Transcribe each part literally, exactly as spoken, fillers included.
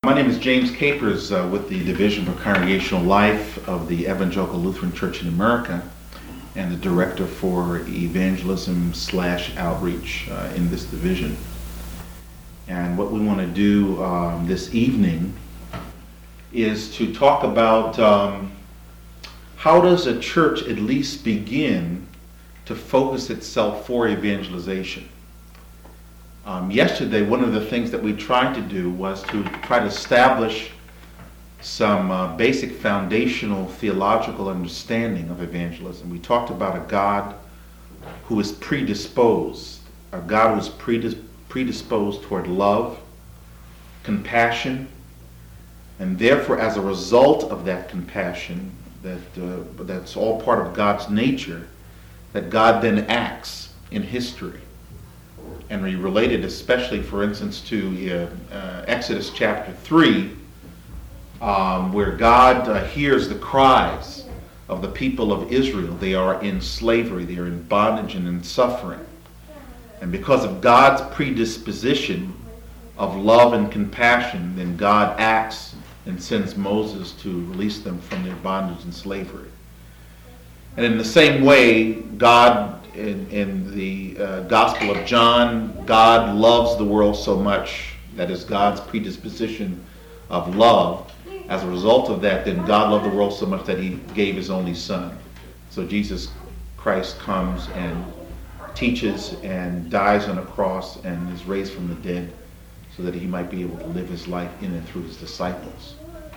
My name is James Capers uh, with the Division for Congregational Life of the Evangelical Lutheran Church in America and the Director for Evangelism slash Outreach uh, in this division. And what we want to do um, this evening is to talk about um, how does a church at least begin to focus itself for evangelization. Um, yesterday, one of the things that we tried to do was to try to establish some uh, basic foundational theological understanding of evangelism. We talked about a God who is predisposed, a God who is predis- predisposed toward love, compassion, and therefore as a result of that compassion, that uh, that's all part of God's nature, that God then acts in history. And we related especially, for instance, to uh, uh, Exodus chapter three, um, where God uh, hears the cries of the people of Israel. They are in slavery, they are in bondage and in suffering. And because of God's predisposition of love and compassion, then God acts and sends Moses to release them from their bondage and slavery. And in the same way, God In, in the uh, Gospel of John, God loves the world so much, that is God's predisposition of love. As a result of that, then God loved the world so much that he gave his only son. So Jesus Christ comes and teaches and dies on a cross and is raised from the dead so that he might be able to live his life in and through his disciples.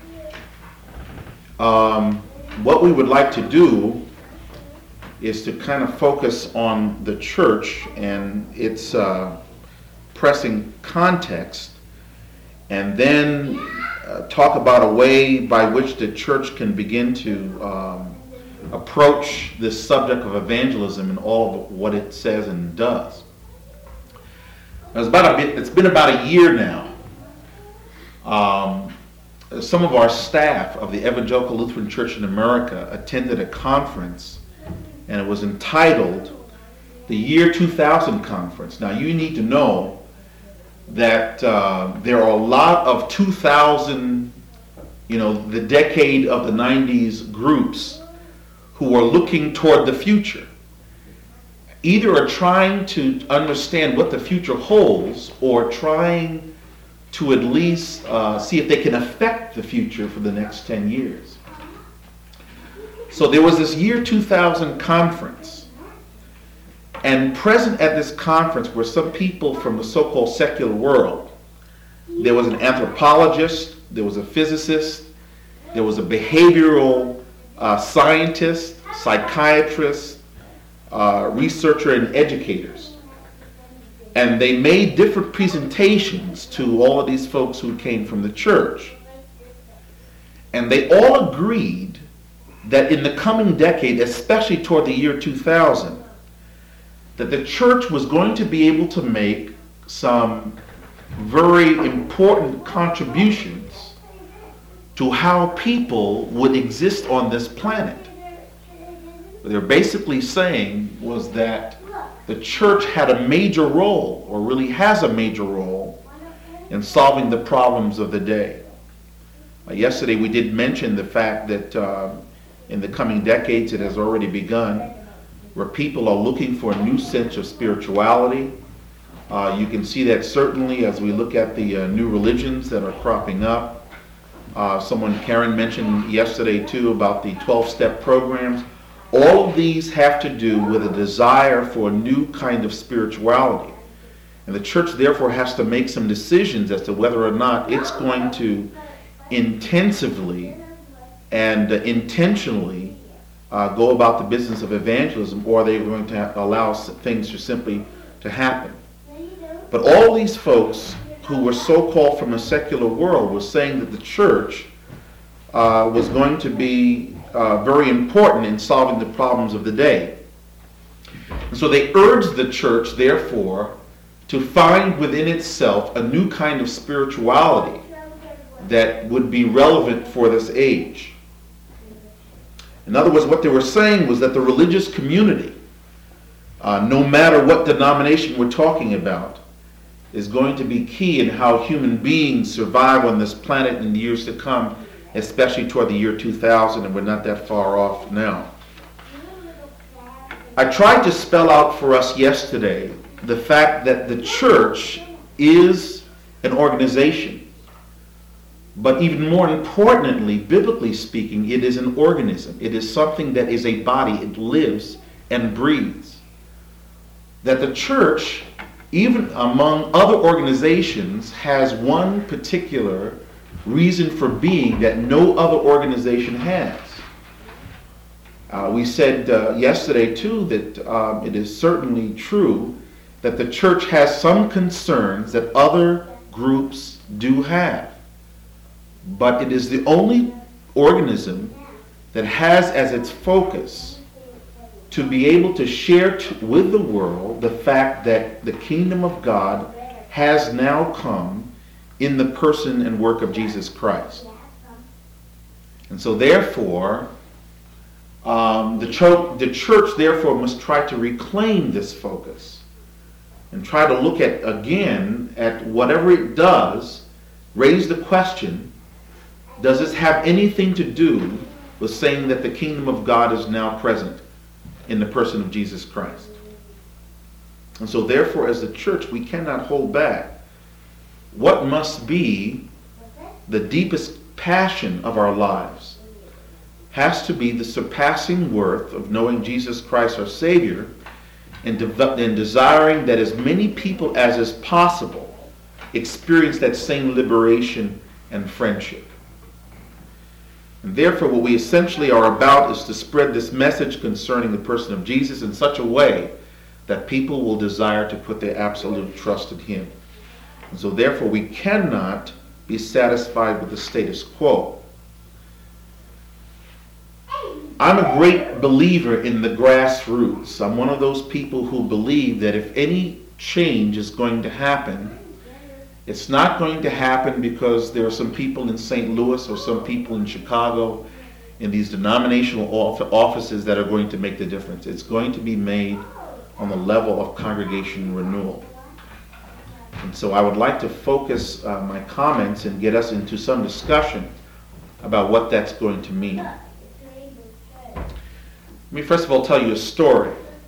Um, what we would like to do is to kind of focus on the church and its uh, pressing context, and then uh, talk about a way by which the church can begin to um, approach this subject of evangelism and all of what it says and does. It's, about a bit, it's been about a year now. Um, some of our staff of the Evangelical Lutheran Church in America attended a conference, and it was entitled the Year two thousand Conference. Now you need to know that uh, there are a lot of two thousand, you know, the decade of the nineties groups who are looking toward the future. Either are trying to understand what the future holds, or trying to at least uh, see if they can affect the future for the next ten years. So there was this Year two thousand conference, and present at this conference were some people from the so-called secular world. There was an anthropologist, there was a physicist, there was a behavioral uh, scientist, psychiatrist, uh, researcher, and educators. And they made different presentations to all of these folks who came from the church. And they all agreed that in the coming decade, especially toward the year two thousand, that the church was going to be able to make some very important contributions to how people would exist on this planet. What they're basically saying was that the church had a major role, or really has a major role, in solving the problems of the day. Uh, yesterday we did mention the fact that uh, in the coming decades, it has already begun, where people are looking for a new sense of spirituality. Uh, you can see that certainly as we look at the uh, new religions that are cropping up. Uh, someone, Karen, mentioned yesterday too about the twelve-step programs. All of these have to do with a desire for a new kind of spirituality. And the church therefore has to make some decisions as to whether or not it's going to intensively and uh, intentionally uh, go about the business of evangelism, or are they going to ha- allow things to simply to happen? But all these folks who were so-called from a secular world were saying that the church uh, was going to be uh, very important in solving the problems of the day. And so they urged the church, therefore, to find within itself a new kind of spirituality that would be relevant for this age. In other words, what they were saying was that the religious community, uh, no matter what denomination we're talking about, is going to be key in how human beings survive on this planet in the years to come, especially toward the year two thousand, and we're not that far off now. I tried to spell out for us yesterday the fact that the church is an organization. But even more importantly, biblically speaking, it is an organism. It is something that is a body. It lives and breathes. That the church, even among other organizations, has one particular reason for being that no other organization has. Uh, we said uh, yesterday, too, that um, it is certainly true that the church has some concerns that other groups do have. But it is the only organism that has as its focus to be able to share t- with the world the fact that the kingdom of God has now come in the person and work of Jesus Christ. And so therefore, um, the, cho- the church therefore must try to reclaim this focus and try to look at, again, at whatever it does, raise the question, does this have anything to do with saying that the kingdom of God is now present in the person of Jesus Christ? And so therefore, as the church, we cannot hold back. What must be the deepest passion of our lives has to be the surpassing worth of knowing Jesus Christ our Savior and, de- and desiring that as many people as is possible experience that same liberation and friendship. And therefore, what we essentially are about is to spread this message concerning the person of Jesus in such a way that people will desire to put their absolute trust in him. And so therefore, we cannot be satisfied with the status quo. I'm a great believer in the grassroots. I'm one of those people who believe that if any change is going to happen, it's not going to happen because there are some people in Saint Louis or some people in Chicago in these denominational offices that are going to make the difference. It's going to be made on the level of congregation renewal. And so I would like to focus uh, my comments and get us into some discussion about what that's going to mean. Let me first of all tell you a story.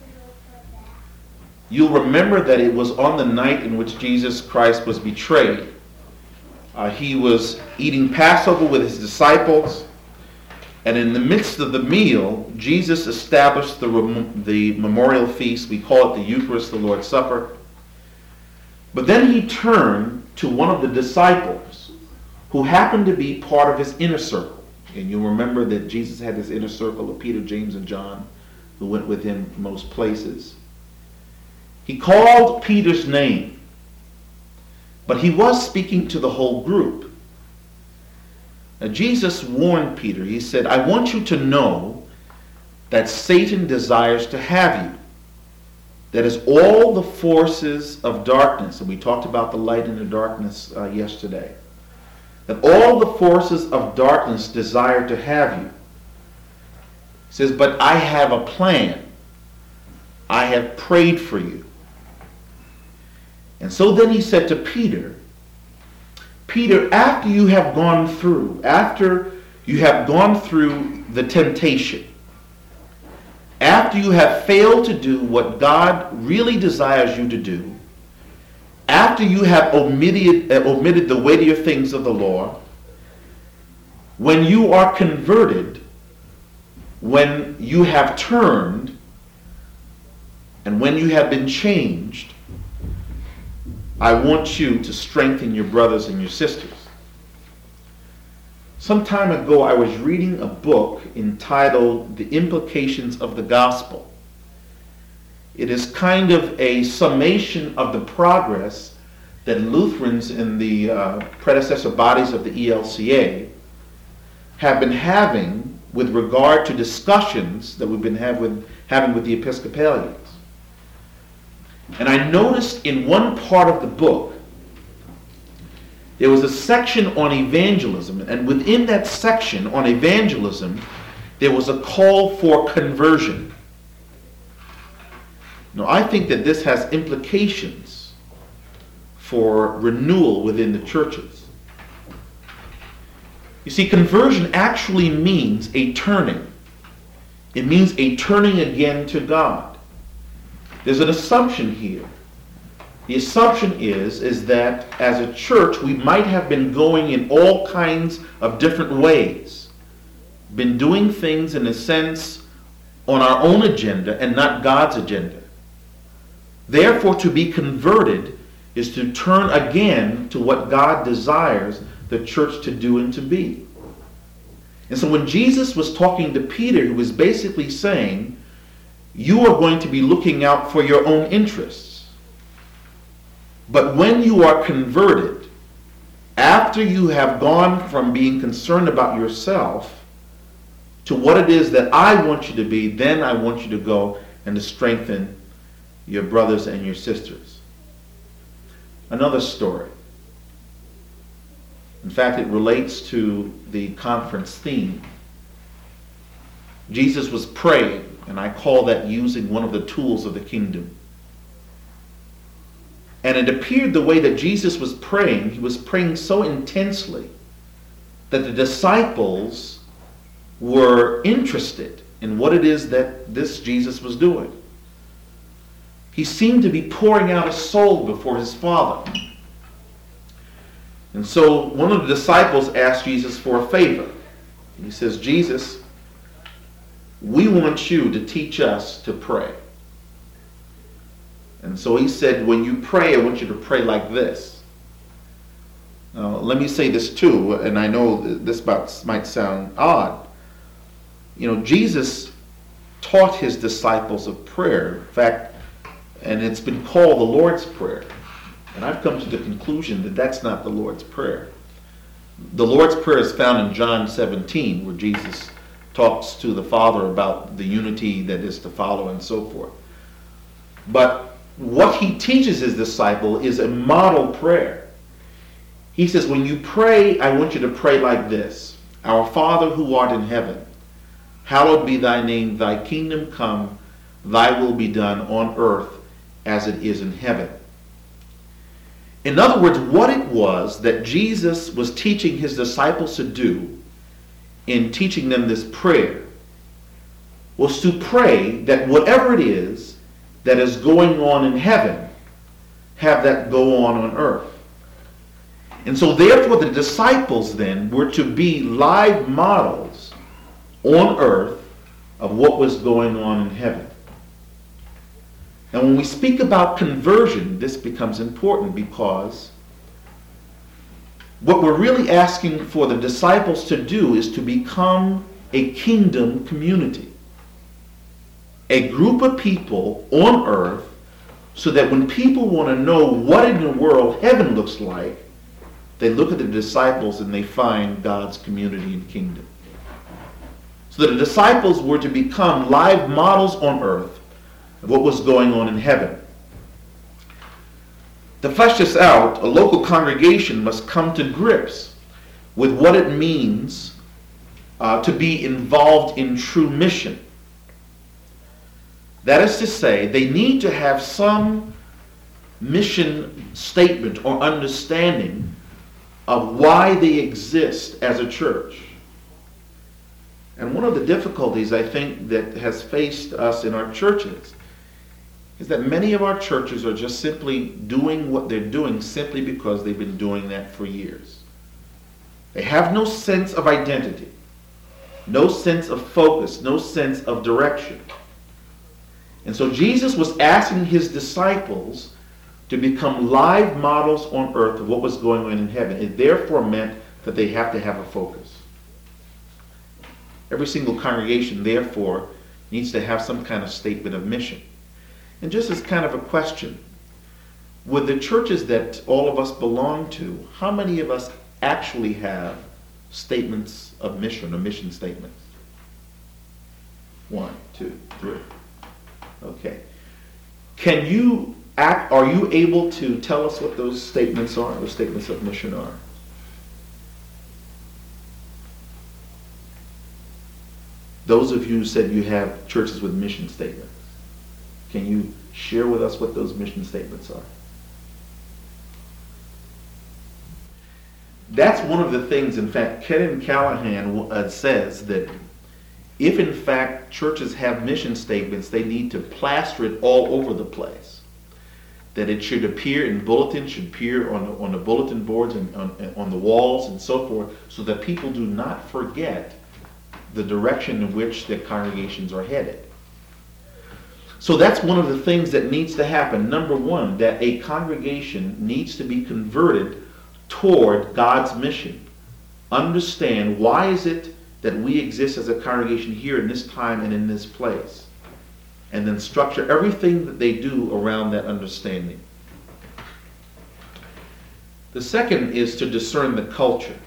You'll remember that it was on the night in which Jesus Christ was betrayed. Uh, he was eating Passover with his disciples, and in the midst of the meal, Jesus established the, rem- the memorial feast. We call it the Eucharist, the Lord's Supper. But then he turned to one of the disciples who happened to be part of his inner circle. And you'll remember that Jesus had this inner circle of Peter, James, and John, who went with him most places. He called Peter's name, but he was speaking to the whole group. Now, Jesus warned Peter. He said, I want you to know that Satan desires to have you. That is, all the forces of darkness, and we talked about the light and the darkness uh, yesterday, that all the forces of darkness desire to have you. He says, but I have a plan. I have prayed for you. And so then he said to Peter, Peter, after you have gone through, after you have gone through the temptation, after you have failed to do what God really desires you to do, after you have omitted, uh, omitted the weightier things of the law, when you are converted, when you have turned, and when you have been changed, I want you to strengthen your brothers and your sisters. Some time ago, I was reading a book entitled The Implications of the Gospel. It is kind of a summation of the progress that Lutherans in the uh, predecessor bodies of the E L C A have been having with regard to discussions that we've been have with, having with the Episcopalians. And I noticed in one part of the book, there was a section on evangelism, and within that section on evangelism, there was a call for conversion. Now, I think that this has implications for renewal within the churches. You see, conversion actually means a turning. It means a turning again to God. There's an assumption here. The assumption is, is that as a church, we might have been going in all kinds of different ways, been doing things in a sense on our own agenda and not God's agenda. Therefore, to be converted is to turn again to what God desires the church to do and to be. And so when Jesus was talking to Peter, he was basically saying, you are going to be looking out for your own interests. But when you are converted, after you have gone from being concerned about yourself to what it is that I want you to be, then I want you to go and to strengthen your brothers and your sisters. Another story. In fact, it relates to the conference theme. Jesus was praying, and I call that using one of the tools of the kingdom. And it appeared the way that Jesus was praying, he was praying so intensely that the disciples were interested in what it is that this Jesus was doing. He seemed to be pouring out his soul before his Father. And so one of the disciples asked Jesus for a favor. He says, Jesus, we want you to teach us to pray. And so he said, when you pray, I want you to pray like this. Now, let me say this too, and I know this might sound odd. You know, Jesus taught his disciples of prayer. In fact, and it's been called the Lord's Prayer. And I've come to the conclusion that that's not the Lord's Prayer. The Lord's Prayer is found in John seventeen, where Jesus talks to the Father about the unity that is to follow and so forth. But what he teaches his disciple is a model prayer. He says, when you pray, I want you to pray like this. Our Father who art in heaven, hallowed be thy name, thy kingdom come, thy will be done on earth as it is in heaven. In other words, what it was that Jesus was teaching his disciples to do in teaching them this prayer was to pray that whatever it is that is going on in heaven, have that go on on earth. And so therefore the disciples then were to be live models on earth of what was going on in heaven. And when we speak about conversion, this becomes important because what we're really asking for the disciples to do is to become a kingdom community. A group of people on earth so that when people want to know what in the world heaven looks like, they look at the disciples and they find God's community and kingdom. So that the disciples were to become live models on earth of what was going on in heaven. To flesh this out, a local congregation must come to grips with what it means uh, to be involved in true mission. That is to say, they need to have some mission statement or understanding of why they exist as a church. And one of the difficulties I think that has faced us in our churches is that many of our churches are just simply doing what they're doing simply because they've been doing that for years. They have no sense of identity, no sense of focus, no sense of direction. And so Jesus was asking his disciples to become live models on earth of what was going on in heaven. It therefore meant that they have to have a focus. Every single congregation, therefore, needs to have some kind of statement of mission. And just as kind of a question, with the churches that all of us belong to, how many of us actually have statements of mission or mission statements? One, two, three. Okay. Can you act, are you able to tell us what those statements are, those statements of mission are? Those of you who said you have churches with mission statements, can you share with us what those mission statements are? That's one of the things, in fact, Kenneth Callahan uh, says that if in fact churches have mission statements, they need to plaster it all over the place. That it should appear in bulletins, should appear on the, on the bulletin boards and on, on the walls and so forth, so that people do not forget the direction in which their congregations are headed. So that's one of the things that needs to happen. Number one, that a congregation needs to be converted toward God's mission. Understand, why is it that we exist as a congregation here in this time and in this place? And then structure everything that they do around that understanding. The second is to discern the culture.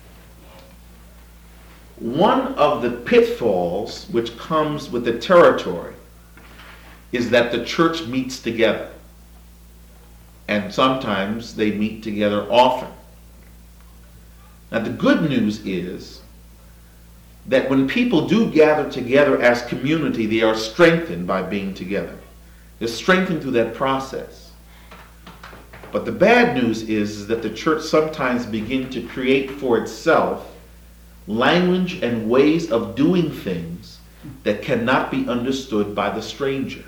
One of the pitfalls which comes with the territory is that the church meets together. And sometimes they meet together often. Now the good news is that when people do gather together as community, they are strengthened by being together. They're strengthened through that process. But the bad news is, is that the church sometimes begins to create for itself language and ways of doing things that cannot be understood by the stranger.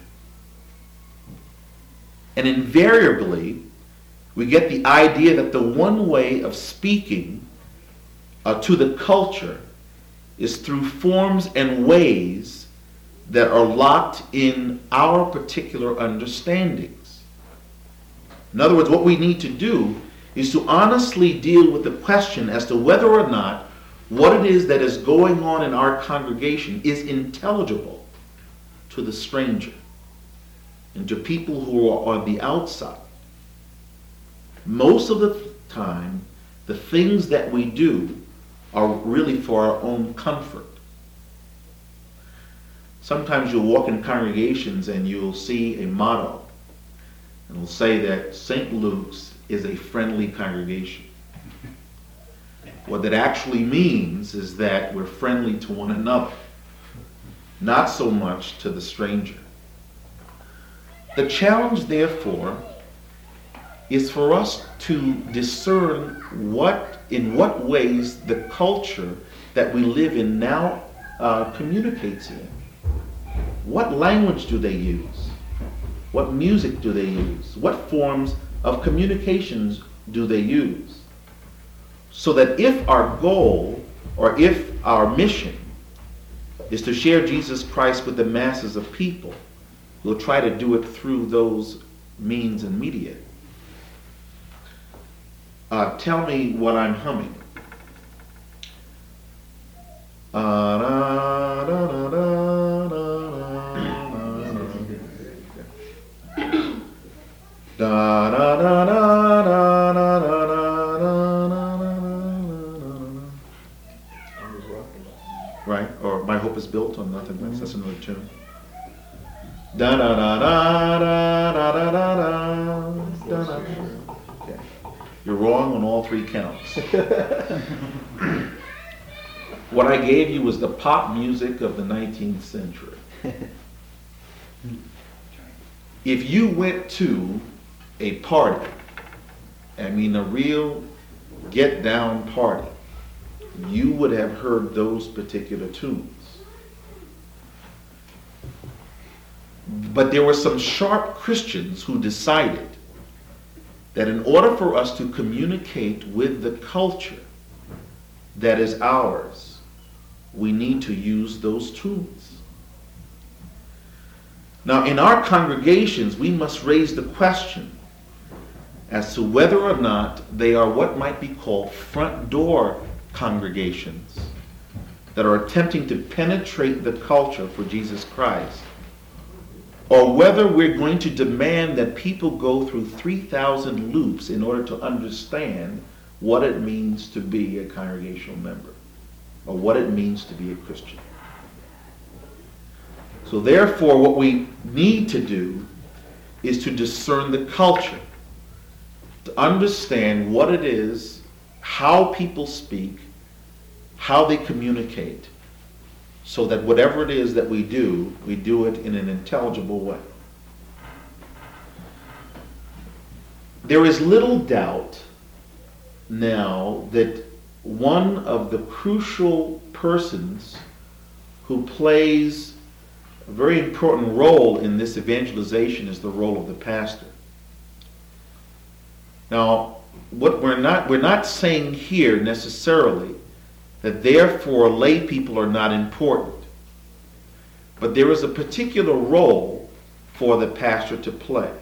And invariably, we get the idea that the one way of speaking uh, to the culture is through forms and ways that are locked in our particular understandings. In other words, what we need to do is to honestly deal with the question as to whether or not what it is that is going on in our congregation is intelligible to the stranger and to people who are on the outside. Most of the time, the things that we do are really for our own comfort. Sometimes you'll walk in congregations and you'll see a motto, and it'll say that Saint Luke's is a friendly congregation. What that actually means is that we're friendly to one another, not so much to the stranger. The challenge, therefore, is for us to discern what, in what ways the culture that we live in now uh, communicates in. What language do they use? What music do they use? What forms of communications do they use? So that if our goal, or if our mission, is to share Jesus Christ with the masses of people, we'll try to do it through those means and media. Uh, tell me what I'm humming. Uh, da, da, da, da, da, da, da, da, da, right? Or My Hope is Built on Nothing Less. That's another tune. Da da da da da da da da da da. Okay. You're wrong on all three counts. What I gave you was the pop music of the nineteenth century. If you went to a party, I mean a real get down party, you would have heard those particular tunes. But there were some sharp Christians who decided that in order for us to communicate with the culture that is ours, we need to use those tunes. Now, in our congregations, we must raise the question as to whether or not they are what might be called front door congregations that are attempting to penetrate the culture for Jesus Christ, or whether we're going to demand that people go through three thousand loops in order to understand what it means to be a congregational member, or what it means to be a Christian. So therefore, what we need to do is to discern the culture, to understand what it is, how people speak, how they communicate, so that whatever it is that we do, we do it in an intelligible way. There is little doubt now that one of the crucial persons who plays a very important role in this evangelization is the role of the pastor. Now, what we're not we're not saying here necessarily that therefore lay people are not important. But there is a particular role for the pastor to play.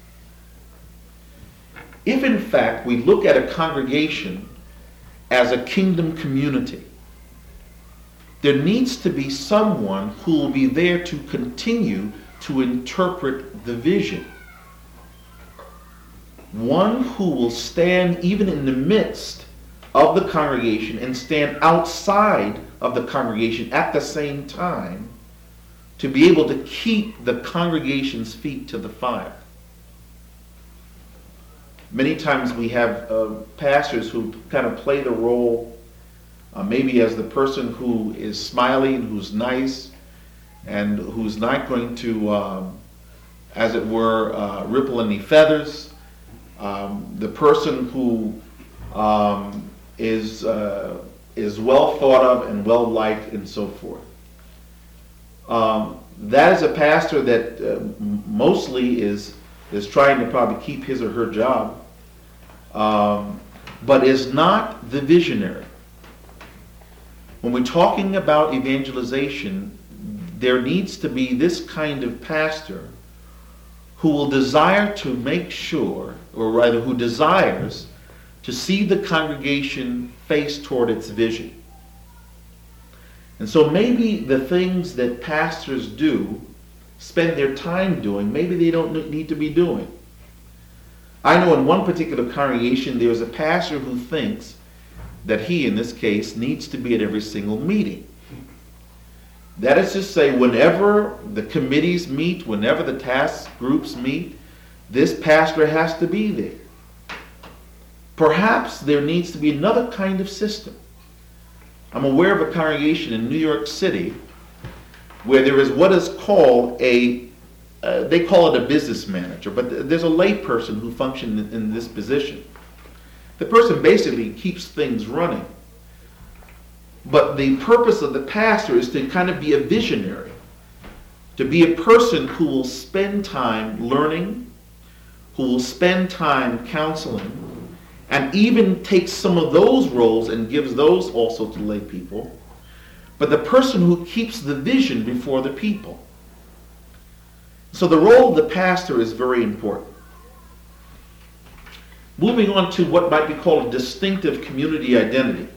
If in fact we look at a congregation as a kingdom community, there needs to be someone who will be there to continue to interpret the vision. One who will stand even in the midst of the congregation and stand outside of the congregation at the same time to be able to keep the congregation's feet to the fire. Many times we have uh, pastors who kind of play the role uh, maybe as the person who is smiley and who's nice and who's not going to, um, as it were, uh, ripple any feathers. Um, the person who um, is uh, is well thought of and well liked and so forth. Um, that is a pastor that uh, mostly is is trying to probably keep his or her job, um, but is not the visionary. When we're talking about evangelization, there needs to be this kind of pastor who will desire to make sure, or rather who desires to see the congregation face toward its vision. And so maybe the things that pastors do, spend their time doing, maybe they don't need to be doing. I know in one particular congregation there's a pastor who thinks that he, in this case, needs to be at every single meeting. That is to say, whenever the committees meet, whenever the task groups meet, this pastor has to be there. Perhaps there needs to be another kind of system. I'm aware of a congregation in New York City where there is what is called a, uh, they call it a business manager, but there's a lay person who functions in, in this position. The person basically keeps things running. But the purpose of the pastor is to kind of be a visionary, to be a person who will spend time learning, who will spend time counseling, and even takes some of those roles and gives those also to lay people, but the person who keeps the vision before the people. So the role of the pastor is very important. Moving on to what might be called a distinctive community identity.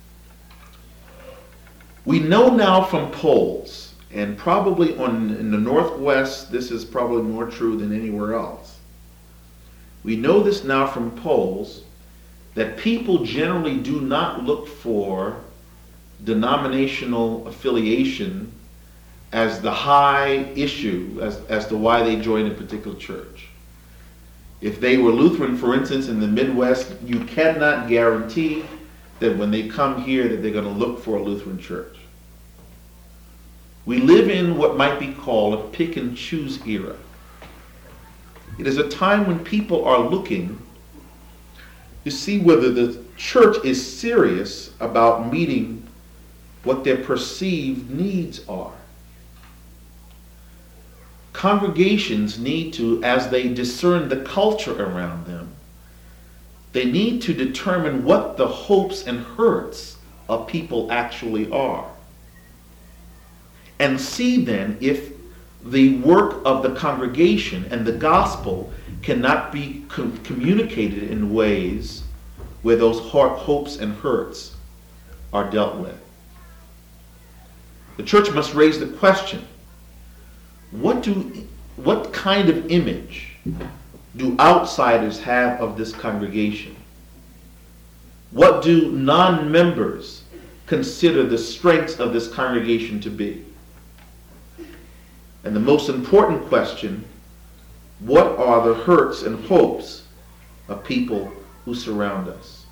We know now from polls, and probably on, in the Northwest, this is probably more true than anywhere else. We know this now from polls that people generally do not look for denominational affiliation as the high issue as, as to why they join a particular church. If they were Lutheran, for instance, in the Midwest, you cannot guarantee that when they come here that they're going to look for a Lutheran church. We live in what might be called a pick and choose era. It is a time when people are looking to see whether the church is serious about meeting what their perceived needs are. Congregations need to, as they discern the culture around them, they need to determine what the hopes and hurts of people actually are. And see then if the work of the congregation and the gospel cannot be com- communicated in ways where those heart, hopes and hurts are dealt with. The church must raise the question, what do, what kind of image do outsiders have of this congregation? What do non-members consider the strengths of this congregation to be? And the most important question, what are the hurts and hopes of people who surround us?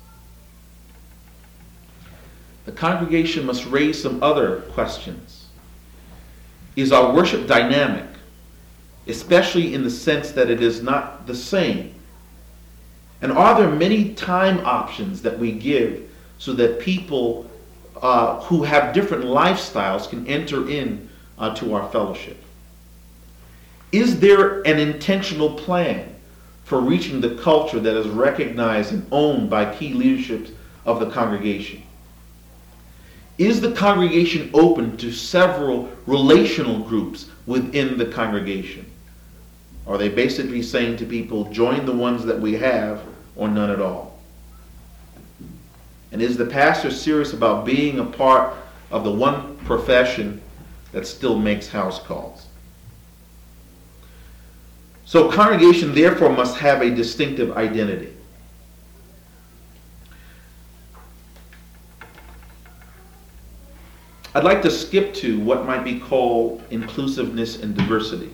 The congregation must raise some other questions. Is our worship dynamic, especially in the sense that it is not the same And are there many time options that we give so that people uh, who have different lifestyles can enter in uh, to our fellowship? Is there an intentional plan for reaching the culture that is recognized and owned by key leaderships of the congregation? Is the congregation open to several relational groups within the congregation? Are they basically saying to people, join the ones that we have or none at all? And is the pastor serious about being a part of the one profession that still makes house calls? So congregation therefore must have a distinctive identity. I'd like to skip to what might be called inclusiveness and diversity.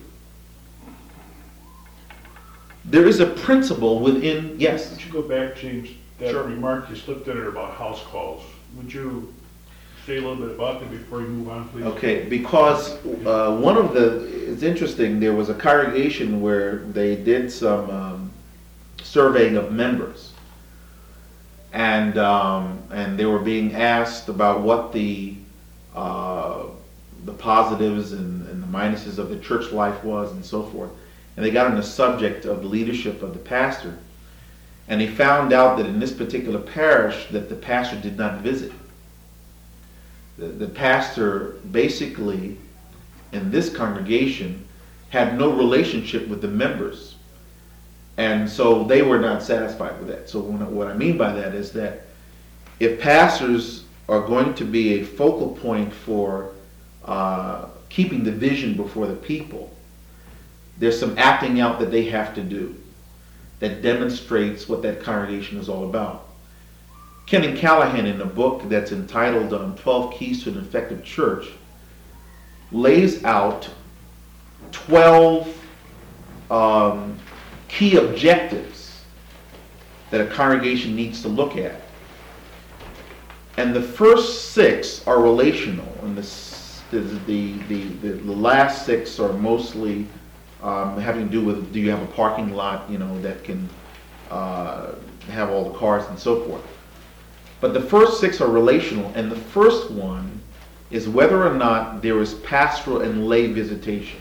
There is a principle within, yes? Would you go back, James, that Sure. remark you slipped in there about house calls? Would you say a little bit about that before you move on, please? Okay, because uh, one of the, it's interesting, there was a congregation where they did some um, surveying of members. And, um, and they were being asked about what the uh, the positives and, and the minuses of the church life was and so forth. And they got on the subject of the leadership of the pastor. And they found out that in this particular parish that the pastor did not visit. The, the pastor basically in this congregation had no relationship with the members. And so they were not satisfied with that. So what I mean by that is that if pastors are going to be a focal point for uh, keeping the vision before the people, there's some acting out that they have to do that demonstrates what that congregation is all about. Kenny Callahan, in a book that's entitled um, twelve Keys to an Effective Church, lays out twelve um, key objectives that a congregation needs to look at. And the first six are relational, and the, the, the, the, the last six are mostly um, having to do with, do you have a parking lot, you know, that can uh, have all the cars and so forth. But the first six are relational, and the first one is whether or not there is pastoral and lay visitation.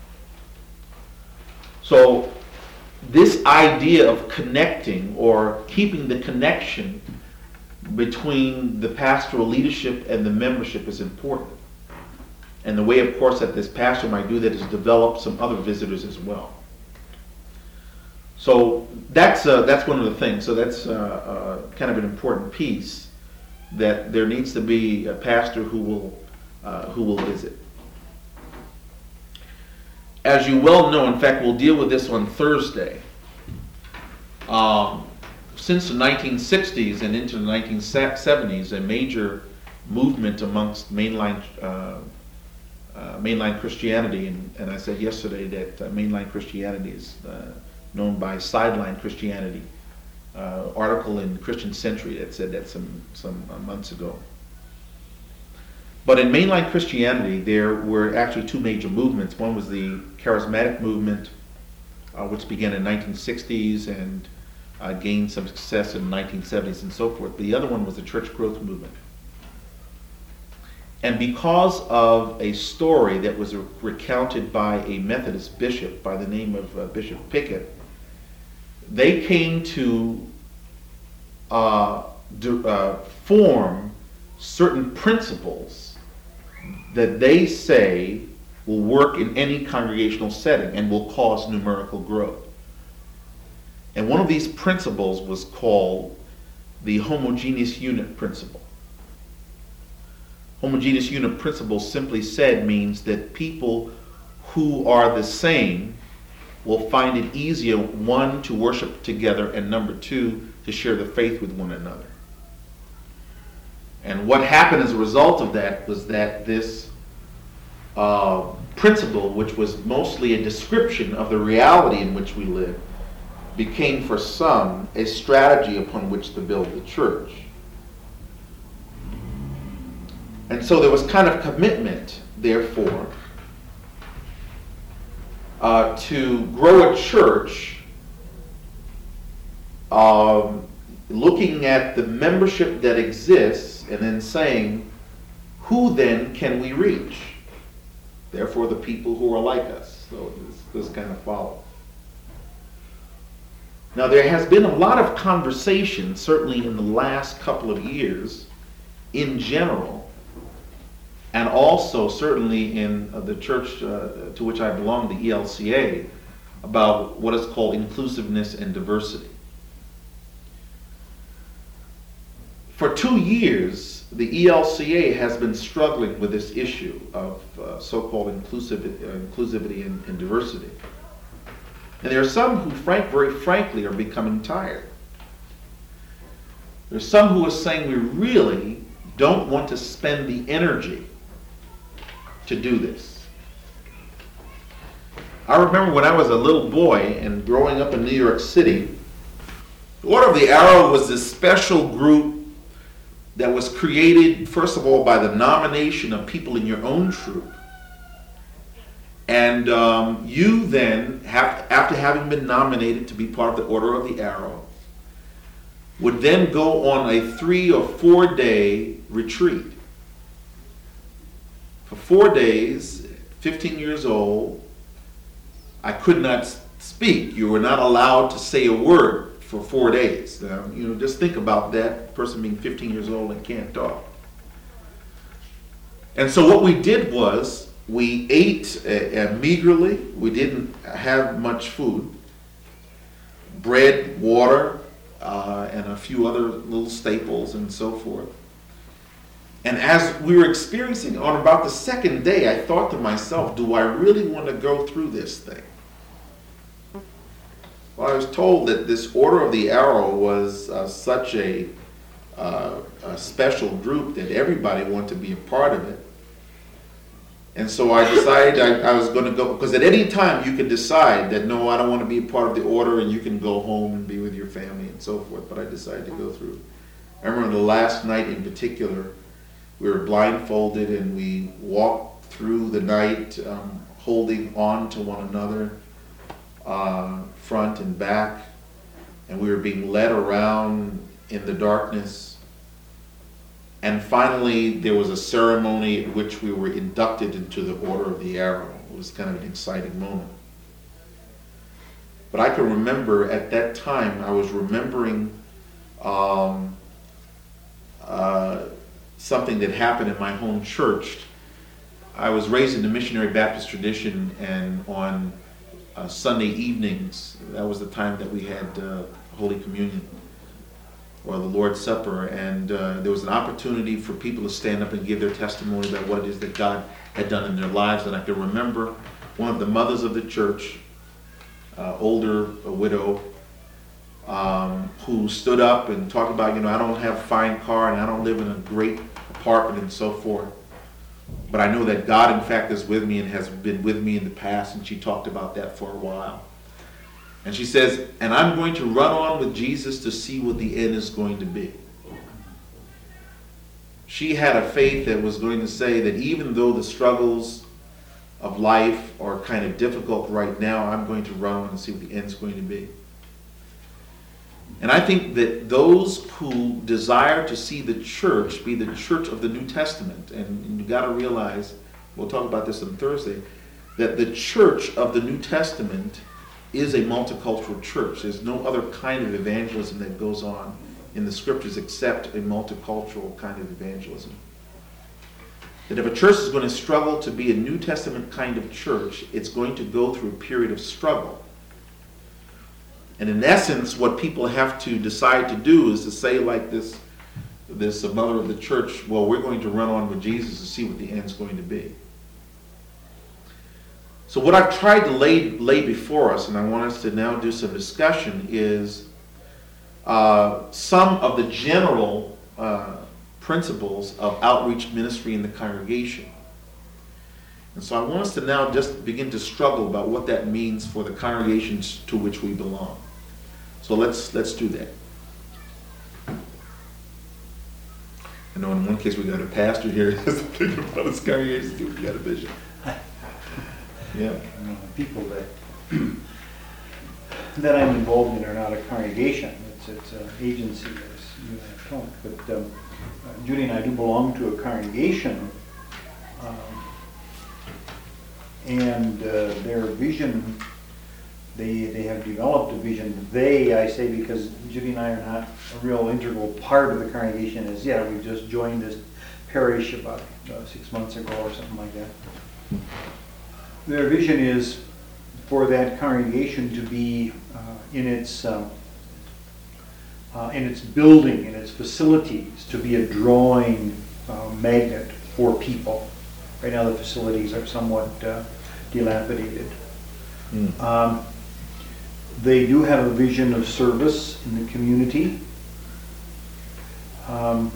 So this idea of connecting or keeping the connection between the pastoral leadership and the membership is important. And the way, of course, that this pastor might do that is develop some other visitors as well. So that's uh, that's one of the things. So that's uh, uh, kind of an important piece, that there needs to be a pastor who will uh, who will visit. As you well know, in fact, we'll deal with this on Thursday. Um, since the nineteen sixties and into the nineteen seventies, a major movement amongst mainline uh, uh, mainline Christianity, and, and I said yesterday that uh, mainline Christianity is uh, known by sideline Christianity. Uh, article in Christian Century that said that some some uh, months ago. But in mainline Christianity, there were actually two major movements. One was the charismatic movement, uh, which began in the nineteen sixties and uh, gained some success in the nineteen seventies and so forth. But the other one was the church growth movement. And because of a story that was recounted by a Methodist bishop by the name of uh, Bishop Pickett, they came to uh, do, uh, form certain principles that they say will work in any congregational setting and will cause numerical growth. And one of these principles was called the homogeneous unit principle. Homogeneous unit principle, simply said, means that people who are the same will find it easier, one, to worship together, and number two, to share the faith with one another. And what happened as a result of that was that this uh, principle, which was mostly a description of the reality in which we live, became for some a strategy upon which to build the church. And so there was kind of commitment, therefore, Uh, to grow a church um, looking at the membership that exists and then saying, who then can we reach? Therefore, the people who are like us. So this, this kind of follows. Now, there has been a lot of conversation, certainly in the last couple of years, in general, and also certainly in uh, the church uh, to which I belong, the E L C A, about what is called inclusiveness and diversity. For two years, the E L C A has been struggling with this issue of uh, so-called inclusive, uh, inclusivity and, and diversity. And there are some who, frank, very frankly, are becoming tired. There's some who are saying we really don't want to spend the energy to do this. I remember when I was a little boy and growing up in New York City, the Order of the Arrow was this special group that was created, first of all, by the nomination of people in your own troop. And um, you then, have, after having been nominated to be part of the Order of the Arrow, would then go on a three or four day retreat. For four days, fifteen years old, I could not speak. You were not allowed to say a word for four days. Now, you know, just think about that person being fifteen years old and can't talk. And so what we did was, we ate uh, uh, meagerly. We didn't have much food. Bread, water, uh, and a few other little staples and so forth. And as we were experiencing on about the second day, I thought to myself, do I really want to go through this thing? Well, I was told that this Order of the Arrow was uh, such a, uh, a special group that everybody wanted to be a part of it. And so I decided I, I was going to go, because at any time you can decide that, no, I don't want to be a part of the order, and you can go home and be with your family and so forth. But I decided to go through. I remember the last night in particular, we were blindfolded and we walked through the night um, holding on to one another, uh, front and back, and we were being led around in the darkness. And finally, there was a ceremony at which we were inducted into the Order of the Arrow. It was kind of an exciting moment. But I can remember at that time, I was remembering um, uh, something that happened in my home church. I was raised in the missionary Baptist tradition, and on uh, Sunday evenings, that was the time that we had uh, Holy Communion, or the Lord's Supper, and uh, there was an opportunity for people to stand up and give their testimony about what it is that God had done in their lives. And I can remember one of the mothers of the church, uh, older, a widow, um, who stood up and talked about, you know, I don't have a fine car and I don't live in a great apartment and so forth, but I know that God, in fact, is with me and has been with me in the past, and she talked about that for a while. And she says, and I'm going to run on with Jesus to see what the end is going to be. She had a faith that was going to say that even though the struggles of life are kind of difficult right now, I'm going to run on and see what the end is going to be. And I think that those who desire to see the church be the church of the New Testament, and you've got to realize, we'll talk about this on Thursday, that the church of the New Testament is a multicultural church. There's no other kind of evangelism that goes on in the scriptures except a multicultural kind of evangelism. That if a church is going to struggle to be a New Testament kind of church, it's going to go through a period of struggle. And in essence, what people have to decide to do is to say, like this, this mother of the church, well, we're going to run on with Jesus to see what the end's going to be. So what I've tried to lay, lay before us, and I want us to now do some discussion, is uh, some of the general uh, principles of outreach ministry in the congregation. And so I want us to now just begin to struggle about what that means for the congregations to which we belong. So let's let's do that. I know in one case we got a pastor here that's thinking about his congregation too. We got a vision. Yeah. Uh, people that that I'm involved in are not a congregation. It's It's, it's an agency, as you and I have talked. But um, uh, Judy and I do belong to a congregation, um, and uh, their vision, they, they have developed a vision. They, I say because Judy and I are not a real integral part of the congregation as yet. We just joined this parish about uh, six months ago or something like that. Their vision is for that congregation to be uh, in its um, uh, in its building, in its facilities, to be a drawing uh, magnet for people. Right now, the facilities are somewhat uh, dilapidated. Mm. Um, they do have a vision of service in the community. Um,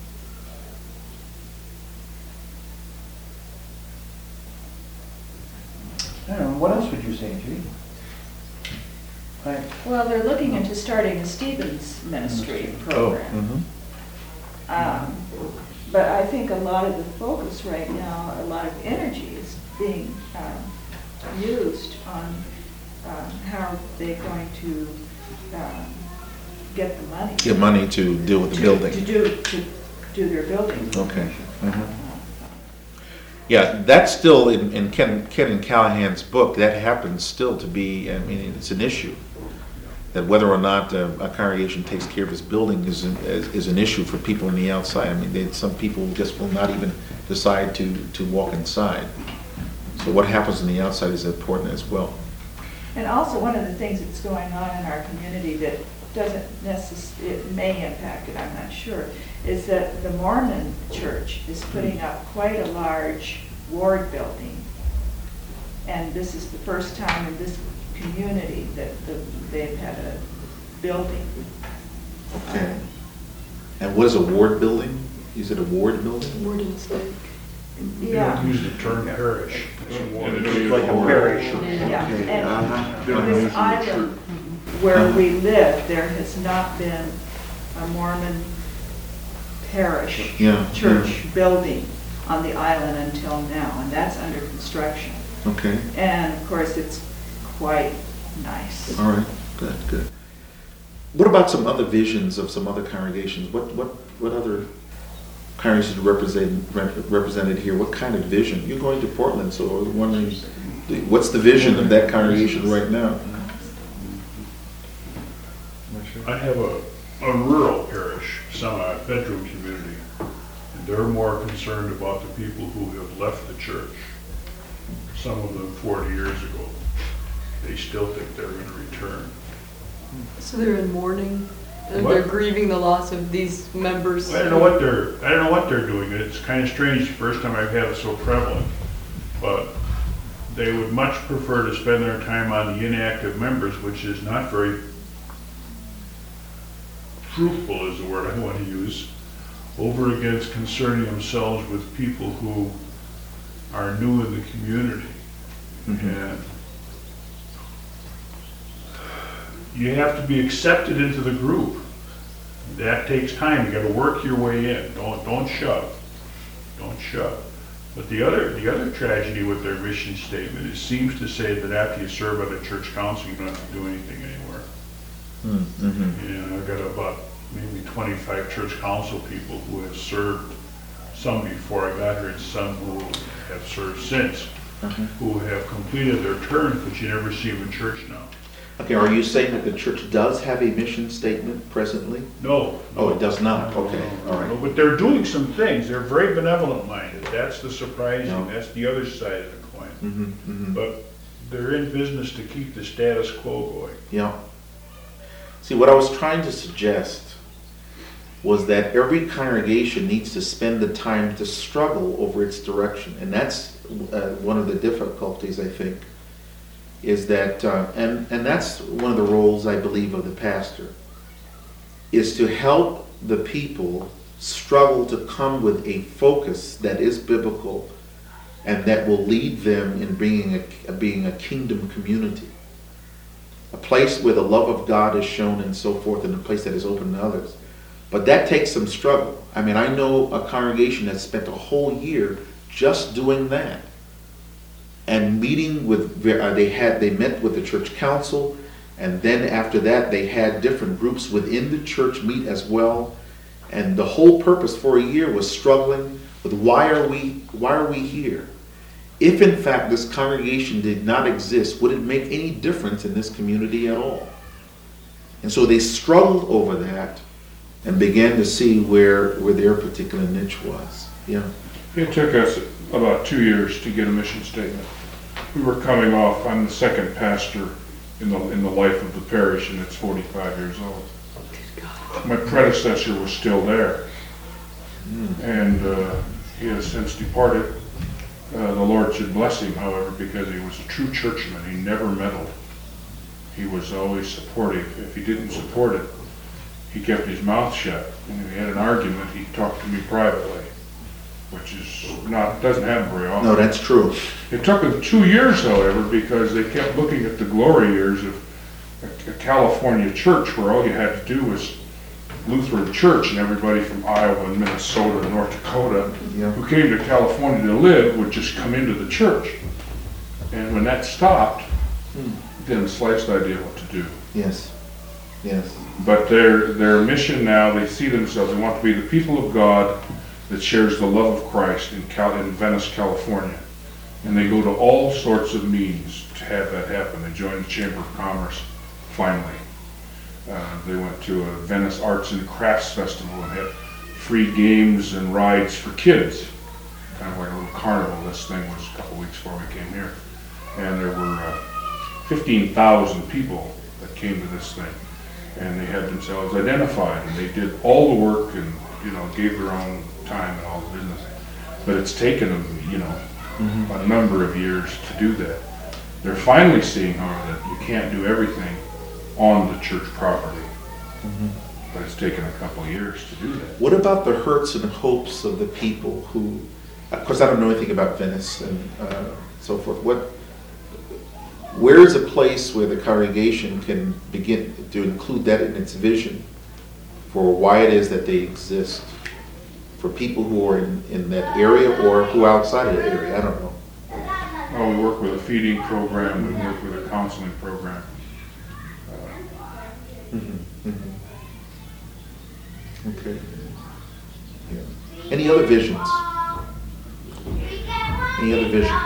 I don't know, what else would you say, Judy? I, Well, they're looking into starting a Stevens ministry Oh, program. mhm. Um, But I think a lot of the focus right now, a lot of energy is being um, used on um, how they're going to um, get the money. Get money to deal with the to- building. To do, to do their building. Okay. Uh, Mhm. Yeah, that's still in, in Ken, Ken and Callahan's book, that happens still to be, I mean, it's an issue. That whether or not uh, a congregation takes care of its building is, an- is is an issue for people on the outside. I mean, they, some people just will not even decide to, to walk inside. So what happens on the outside is important as well. And also, one of the things that's going on in our community that doesn't necessarily, it may impact it, I'm not sure, is that the Mormon church is putting up quite a large ward building. And this is the first time in this community that the, they've had a building. Okay. And what is a ward building? Is it a ward building? Warden's Lake. You Yeah, don't use the term parish. It's a ward. it's like a parish. yeah. And Uh-huh. this island where we live, there has not been a Mormon parish Yeah. church building on the island until now, and that's under construction. Okay, And of course, it's quite nice. all right, good, good. What about some other visions of some other congregations? What, what, what other congregations are represented, rep- represented here? What kind of vision? You're going to Portland, so I was wondering, what's the vision of that congregation right now? I have a, a rural parish, semi-bedroom community, and they're more concerned about the people who have left the church. Some of them forty years ago. They still think they're going to return. So they're in mourning, and What? they're grieving the loss of these members. I don't know what they're, I don't know what they're doing. It's kind of strange, the first time I've had it so prevalent. But they would much prefer to spend their time on the inactive members, which is not very fruitful is the word I want to use, over against concerning themselves with people who are new in the community. And you have to be accepted into the group. That takes time. You got to work your way in. Don't don't shove. Don't shove. But the other the other tragedy with their mission statement, it seems to say that after you serve on the church council, you don't have to do anything anymore. Mm-hmm. And I've got about maybe twenty-five church council people who have served, some before I got here, and some who have served since, Uh-huh. who have completed their terms, but you never see them in church now. Okay, are you saying that the church does have a mission statement presently? No. Oh, it does not, No, okay, no, all no. right. But they're doing some things. They're very benevolent minded. That's the surprising, No. that's the other side of the coin. Mm-hmm, mm-hmm. But they're in business to keep the status quo going. Yeah. See, what I was trying to suggest was that every congregation needs to spend the time to struggle over its direction. And that's uh, one of the difficulties, I think, is that, uh, and, and that's one of the roles, I believe, of the pastor, is to help the people struggle to come with a focus that is biblical and that will lead them in being a, being a kingdom community. A place where the love of God is shown and so forth, and a place that is open to others. But that takes some struggle. I mean, I know a congregation that spent a whole year just doing that. And meeting with, uh, they had, they met with the church council, And then after that, they had different groups within the church meet as well. And the whole purpose for a year was struggling with why are we, why are we here? If in fact this congregation did not exist, would it make any difference in this community at all? And so they struggled over that and began to see where, where their particular niche was. Yeah. It took us about two years to get a mission statement. We were coming off, I'm the second pastor in the, in the life of the parish, and it's forty-five years old. My predecessor was still there, and uh, he has since departed. Uh, the Lord should bless him, however, because he was a true churchman. He never meddled. He was always supportive. If he didn't support it, he kept his mouth shut. And if he had an argument, he talked to me privately, which is not, doesn't happen very often. No, that's true. It took them two years, however, because they kept looking at the glory years of a, a California church where all you had to do was Lutheran church, and everybody from Iowa and Minnesota and North Dakota Yeah. who came to California to live would just come into the church. And when that stopped, then the slightest idea what to do. Yes. Yes. But their their mission now, they see themselves, they want to be the people of God that shares the love of Christ in, Cal- in Venice, California. And they go to all sorts of means to have that happen. They joined the Chamber of Commerce, finally. Uh, they went to a Venice Arts and Crafts Festival and had free games and rides for kids. Kind of like a little carnival. This thing was a couple weeks before we came here. And there were uh, fifteen thousand people that came to this thing. And they had themselves identified, and they did all the work and, you know, gave their own time and all the business. But it's taken them, you know, mm-hmm. a number of years to do that. They're finally seeing, however, that you can't do everything on the church property. Mm-hmm. But it's taken a couple of years to do that. What about the hurts and hopes of the people who, of course I don't know anything about Venice and uh, so forth. What, where is a place where the congregation can begin to include that in its vision for why it is that they exist? For people who are in, in that area or who are outside of the area, I don't know. Well, we work with a feeding program, we work with a counseling program. Mm-hmm. Mm-hmm. Okay. Yeah. Any other visions? Any other visions?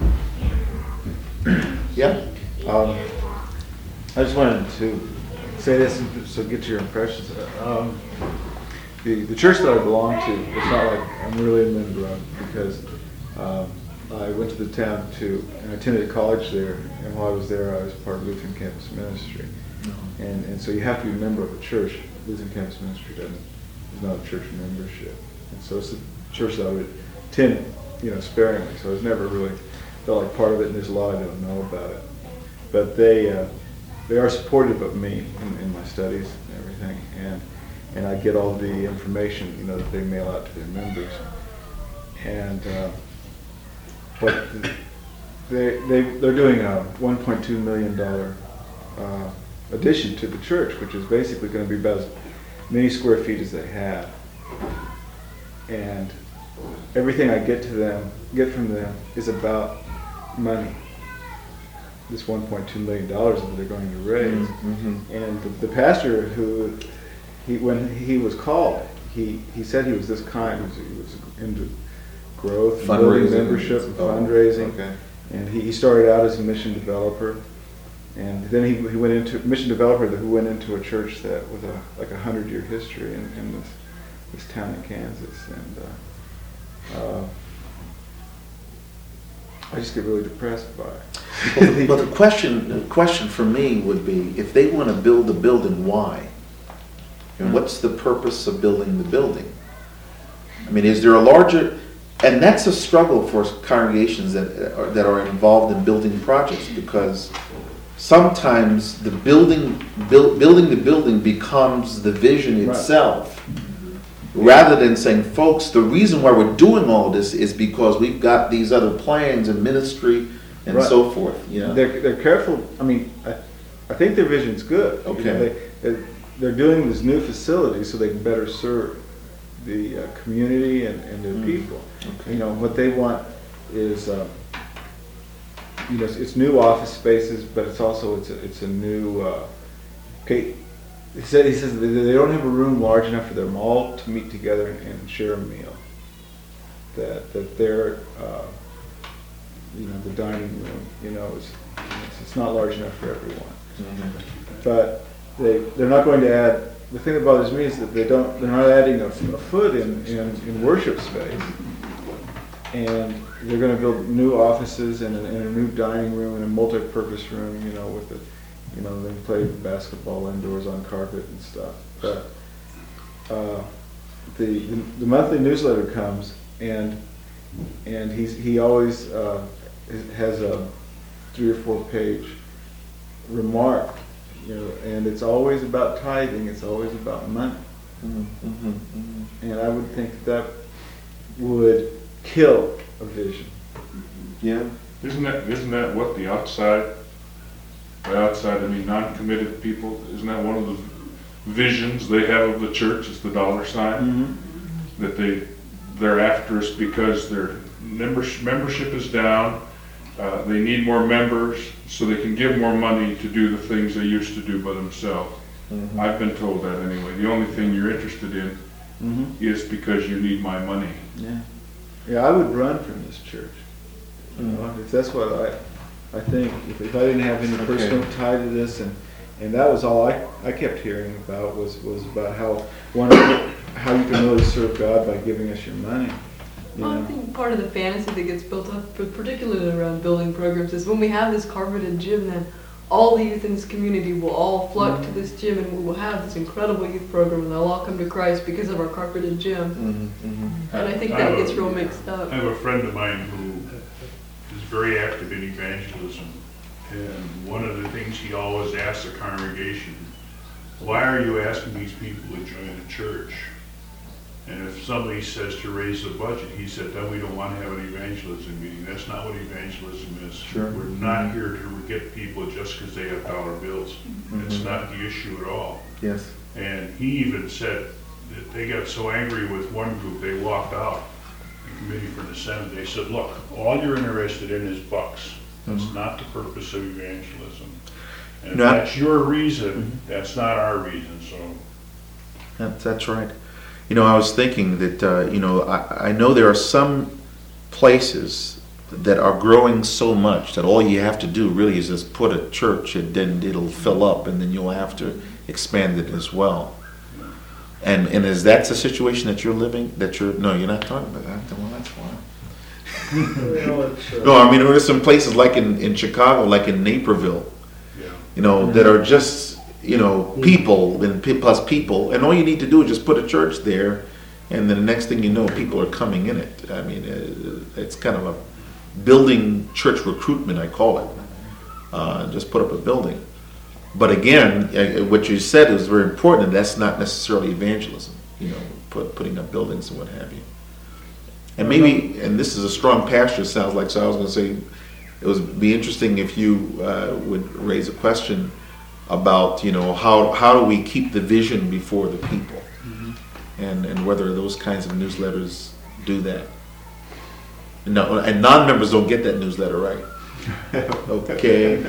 Yeah? Um, I just wanted to say this so get your impressions. Um, the, the church that I belong to, it's not like I'm really a member of, because um, I went to the town to, and I attended college there, and while I was there I was part of Lutheran Campus Ministry. Mm-hmm. And, and so you have to be a member of a church. Lutheran Campus Ministry doesn't, is not a church membership. And so it's a church that I would attend, you know, sparingly, so I was never really felt like part of it, and there's a lot I don't know about it. But they uh, they are supportive of me in, in my studies and everything, and and I get all the information, you know, that they mail out to their members. And uh, but they they they're doing a one point two million dollar uh, addition to the church, which is basically going to be about as many square feet as they have, and everything I get to them, get from them, is about money. This one point two million dollars that they're going to raise. Mm-hmm. And the, the pastor who, he when he was called, he, he said he was this kind. He was, he was into growth, and building membership, and oh, fundraising. Okay. And he, he started out as a mission developer, and then he, he went into mission developer who went into a church that with a like a hundred year history in, in this this town in Kansas. And uh, uh, I just get really depressed by it. Well, the, but the question, the question for me would be, if they want to build a building, why? And what's the purpose of building the building? I mean, is there a larger, and that's a struggle for congregations that are, that are involved in building projects, because sometimes the building, build, building the building becomes the vision itself. Right. Rather than saying, folks, the reason why we're doing all this is because we've got these other plans and ministry and right. so forth. Yeah, they're they're careful. I mean, I, I think their vision's good. Okay, you know, they, they they're doing this new facility so they can better serve the uh, community and, and their mm. people. Okay. You know, what they want is uh, you know, it's, it's new office spaces, but it's also, it's a, it's a new, uh, okay, he said, he says that they don't have a room large enough for them all to meet together and share a meal. That, that they're, uh, you know, the dining room, you know, is, it's, it's not large enough for everyone. But they, they're not going to add, the thing that bothers me is that they don't, they're not adding a, a foot in, in, in worship space. And they're gonna build new offices and a, and a new dining room and a multi-purpose room, you know, with the, you know, they play basketball indoors on carpet and stuff. But, uh, the, the monthly newsletter comes and, and he's, he always, uh, has a three or four page remark, you know, and it's always about tithing, it's always about money. Mm-hmm, mm-hmm. And I would think that would kill a vision. Yeah. Isn't that, isn't that what the outside, by outside I mean non-committed people, isn't that one of the visions they have of the church, is the dollar sign? Mm-hmm. That they, they're after us because their membership, membership is down, uh, they need more members so they can give more money to do the things they used to do by themselves. Mm-hmm. I've been told that anyway. The only thing you're interested in mm-hmm. is because you need my money. Yeah. Yeah, I would run from this church. You know, if that's what I, I think, if, if I didn't have any personal okay. tie to this, and, and that was all I, I kept hearing about was, was about how one how you can really serve God by giving us your money. You well, know? I think part of the fantasy that gets built up, particularly around building programs, is when we have this carpeted gym, then all the youth in this community will all flock mm-hmm. to this gym, and we will have this incredible youth program, and they'll all come to Christ because of our carpeted gym. Mm-hmm, mm-hmm. And I think I that gets a, real mixed up. I have a friend of mine who is very active in evangelism, and one of the things he always asks the congregation, why are you asking these people to join the church? And if somebody says to raise the budget, he said, then we don't want to have an evangelism meeting. That's not what evangelism is. Sure. We're not here to get people just because they have dollar bills. Mm-hmm. It's not the issue at all. Yes. And he even said that they got so angry with one group, they walked out, the committee for the Senate. They said, look, all you're interested in is bucks. That's mm-hmm. not the purpose of evangelism. And if no, that's your reason, mm-hmm. that's not our reason. So that's, that's right. You know, I was thinking that, uh, you know, I, I know there are some places that are growing so much that all you have to do really is just put a church and then it'll fill up and then you'll have to expand it as well. And and is that the situation that you're living, that you're, no, you're not talking about that? Well, that's why. you know, it's, uh, no, I mean, there's some places like in, in Chicago, like in Naperville, yeah. you know, mm-hmm. that are just, you know, people and plus people, and all you need to do is just put a church there, and then the next thing you know, people are coming in it. I mean, it's kind of a building church recruitment, I call it. Uh, just put up a building. But again, what you said is very important, and that's not necessarily evangelism, you know, put, putting up buildings and what have you. And maybe, and this is a strong pastor, it sounds like, so I was going to say, it would be interesting if you uh, would raise a question about, you know, how how do we keep the vision before the people, mm-hmm. and and whether those kinds of newsletters do that. No, and non-members don't get that newsletter, right? Okay.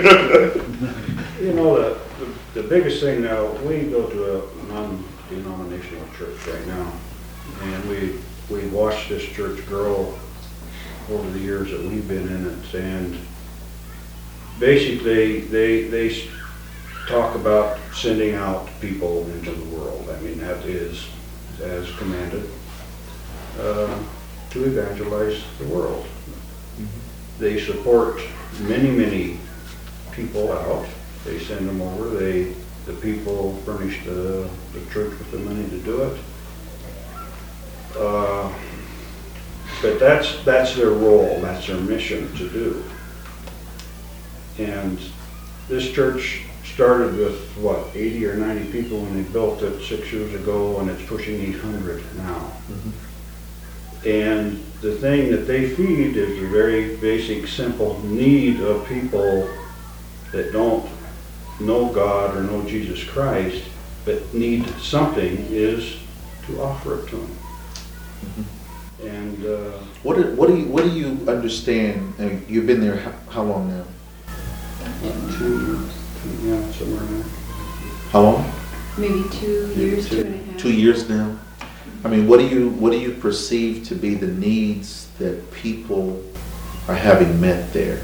You know, the, the the biggest thing now, we go to a non-denominational church right now, and we we watched this church grow over the years that we've been in it, and basically they they. talk about sending out people into the world. I mean, that is as commanded uh, to evangelize the world. Mm-hmm. They support many, many people out. They send them over. They, the people furnish the, the church with the money to do it. Uh, but that's that's their role. That's their mission to do. And this church started with, what, eighty or ninety people when they built it six years ago, and it's pushing eight hundred now. Mm-hmm. And the thing that they feed is a very basic, simple need of people that don't know God or know Jesus Christ, but need something, is to offer it to them. Mm-hmm. And, uh, What do, what do you, what do you understand, uh, you've been there how, how long now? two, two, yeah, somewhere in there. How long? Maybe two years, two and a half. Two years now? I mean, what do you, what do you perceive to be the needs that people are having met there?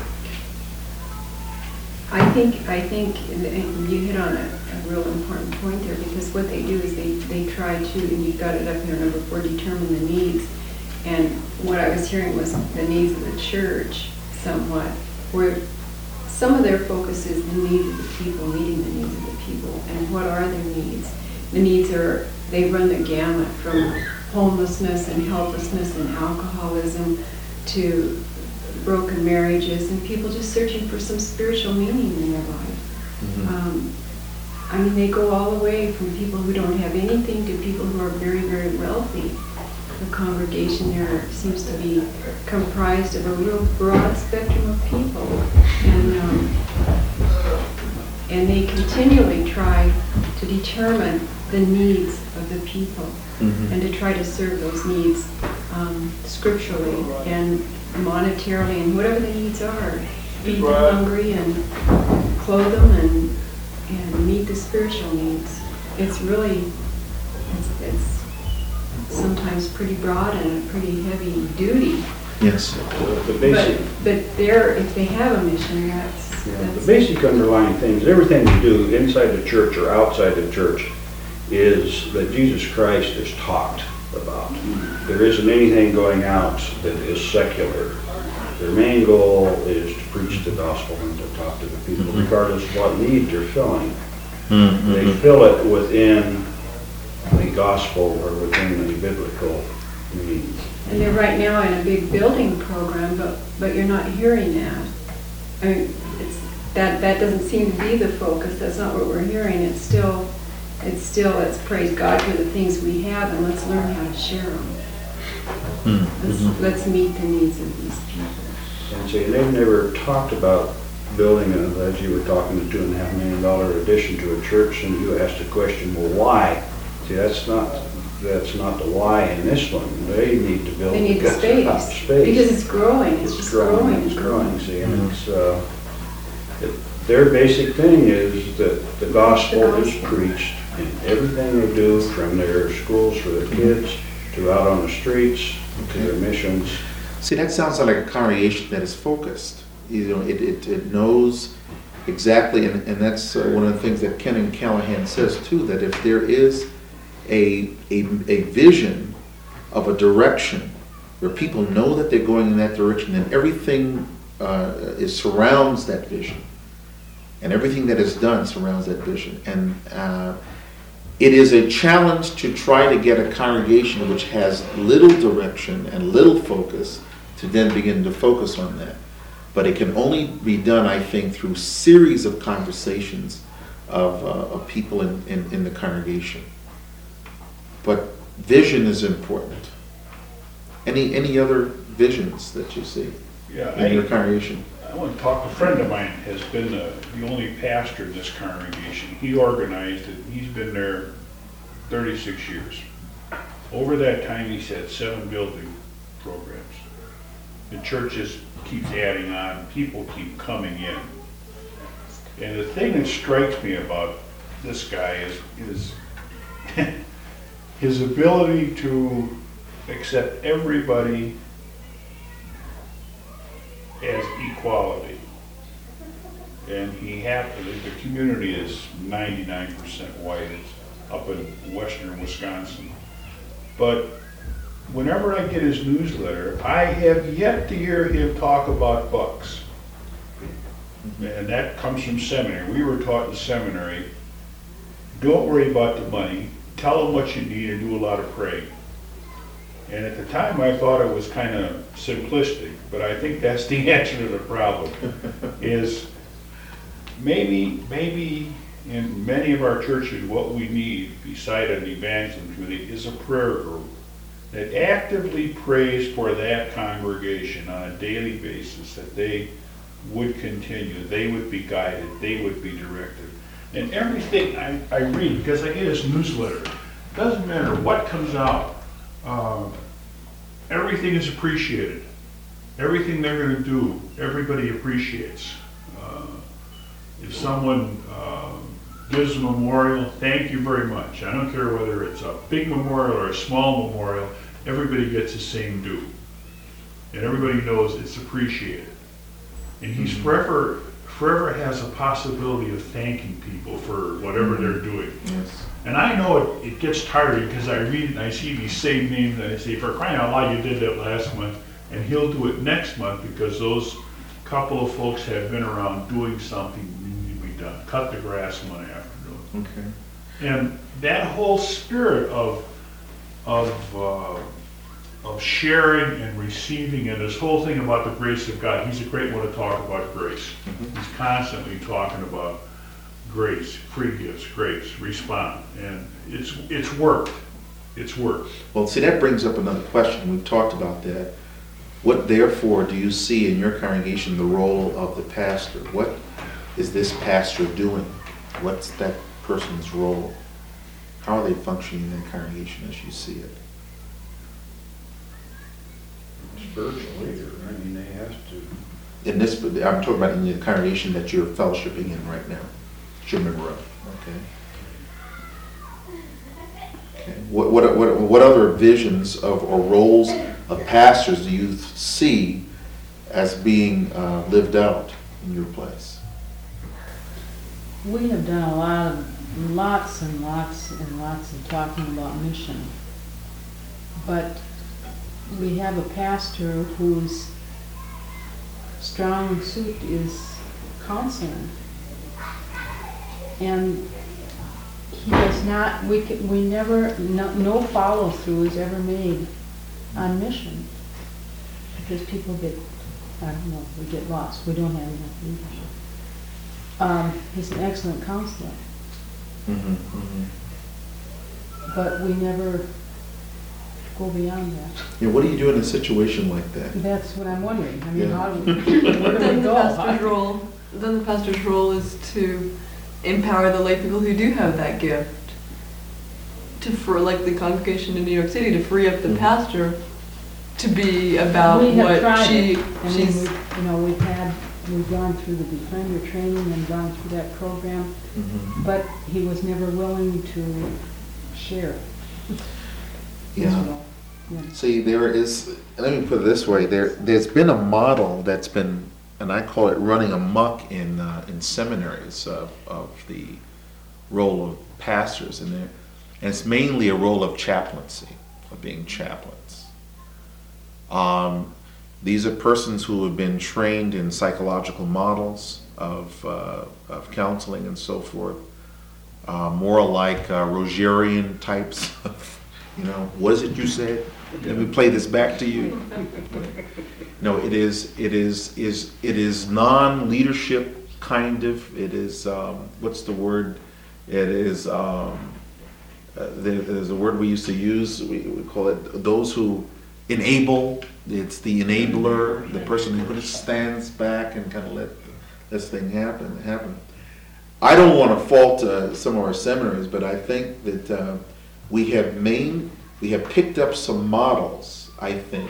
I think, I think and you hit on a, a real important point there, because what they do is they, they try to, and you've got it up here, number four, determine the needs. And what I was hearing was the needs of the church somewhat, where some of their focus is the needs of the people, meeting the needs of the people. And what are their needs? The needs are, they run the gamut from homelessness and helplessness and alcoholism to broken marriages and people just searching for some spiritual meaning in their life. Mm-hmm. Um, I mean, they go all the way from people who don't have anything to people who are very, very wealthy. The congregation there seems to be comprised of a real broad spectrum of people. And, um, and they continually try to determine the needs of the people Mm-hmm. and to try to serve those needs um, scripturally and monetarily and whatever the needs are. Feed the hungry and clothe them and, and meet the spiritual needs. It's really, it's, it's sometimes pretty broad and a pretty heavy duty. Yes. The the But, basic, but there, if they have a mission, that's, yeah, the that's basic underlying things, everything we do inside the church or outside the church is that Jesus Christ is talked about. There isn't anything going out that is secular. Their main goal is to preach the gospel and to talk to the people, Mhm. regardless of what need they're filling. Mm-hmm. They fill it within the gospel or within the biblical means. And they're right now in a big building program, but, but you're not hearing that. I mean, it's, that, that doesn't seem to be the focus, that's not what we're hearing. It's still, it's still, let's praise God for the things we have and let's learn how to share them. Mm-hmm. Let's, let's meet the needs of these people. And see, they've never talked about building, a, as you were talking, a two and a half million dollar addition to a church, and you asked the question, well, why? See, that's not, that's not the why in this one. They need to build. They need the because they have space, space. because it's growing, it's It's just growing, growing. it's growing, see, and it's, uh, it- their basic thing is that the gospel is gospel. preached in everything they do, from their schools for their kids, to out on the streets, to their missions. See, that sounds like a congregation that is focused. You know, it, it, it knows exactly, and, and that's uh, one of the things that Ken and Callahan says too, that if there is a, a, a vision of a direction where people know that they're going in that direction, and everything uh, is surrounds that vision, and everything that is done surrounds that vision. And uh, it is a challenge to try to get a congregation which has little direction and little focus to then begin to focus on that. But it can only be done, I think, through series of conversations of, uh, of people in, in, in the congregation. But vision is important. Any any other visions that you see Yeah, in your I, congregation? I want to talk, a friend of mine has been the, the only pastor in this congregation. He organized it, he's been there thirty-six years. Over that time, he's had seven building programs. The church just keeps adding on, people keep coming in. And the thing that strikes me about this guy is, is his ability to accept everybody as equality. And he happened, the community is ninety-nine percent white, it's up in western Wisconsin. But whenever I get his newsletter, I have yet to hear him talk about bucks. And that comes from seminary. We were taught in seminary, don't worry about the money, tell them what you need and do a lot of praying. And at the time I thought it was kind of simplistic, but I think that's the answer to the problem, is maybe, maybe in many of our churches what we need beside an evangelism committee is a prayer group that actively prays for that congregation on a daily basis, that they would continue, they would be guided, they would be directed. And everything I, I read, because I get his newsletter, doesn't matter what comes out, um, everything is appreciated. Everything they're gonna do, everybody appreciates. Uh, If someone uh, gives a memorial, thank you very much. I don't care whether it's a big memorial or a small memorial, everybody gets the same due. And everybody knows it's appreciated. And he's forever, forever has a possibility of thanking people for whatever they're doing. Yes. And I know it, it gets tiring because I read and I see these same names and I say, for crying out loud, you did that last month. And he'll do it next month because those couple of folks have been around doing something need to be done. Cut the grass one afternoon. Okay. And that whole spirit of, of, uh, of sharing and receiving and this whole thing about the grace of God, he's a great one to talk about grace. Mhm. He's constantly talking about grace, free gifts, grace, respond. And it's, it's worked. It's worked. Well, see, that brings up another question. We've talked about that. What therefore do you see in your congregation the role of the pastor? What is this pastor doing? What's that person's role? How are they functioning in the congregation as you see it? Spiritual leader, I mean, they have to. In this, I'm talking about in the congregation that you're fellowshipping in right now, that you're a member of, okay? Okay. What, what, what, what other visions of or roles of pastors do you see as being uh, lived out in your place? We have done a lot of, lots and lots and lots of talking about mission. But we have a pastor whose strong suit is counseling. And he does not, we, can, we never, no, no follow through is ever made on mission. Because people get, I don't know, we get lost. We don't have enough leadership. Um, he's an excellent counselor. Mm-hmm, mm-hmm. But we never go beyond that. Yeah, what do you do in a situation like that? That's what I'm wondering. I mean, Yeah. how do we, where do we Then the go? pastor's role, then the pastor's role is to empower the lay people who do have that gift. To, for like the congregation in New York City, to free up the Mhm. pastor to be about We have what tried she, it. I mean, she's, we- you know, we've had, we've gone through the Defender training and gone through that program, Mm-hmm. but he was never willing to share. Yeah. Yeah. See, there is, let me put it this way, there, there's been a model that's been, and I call it running amok in, uh, in seminaries of, of the role of pastors in there. And it's mainly a role of chaplaincy, of being chaplains. Um, these are persons who have been trained in psychological models of, uh, of counseling and so forth. Uh, more like uh, Rogerian types of, you know, what is it you said? Let me play this back to you. No, it is, it is, is, it is non-leadership kind of. It is, um, what's the word? It is, um, uh, there, there's a word we used to use. We, we call it those who enable. It's the enabler, the person who just stands back and kind of let this thing happen. Happen. I don't want to fault uh, some of our seminaries, but I think that uh, we have main, we have picked up some models, I think,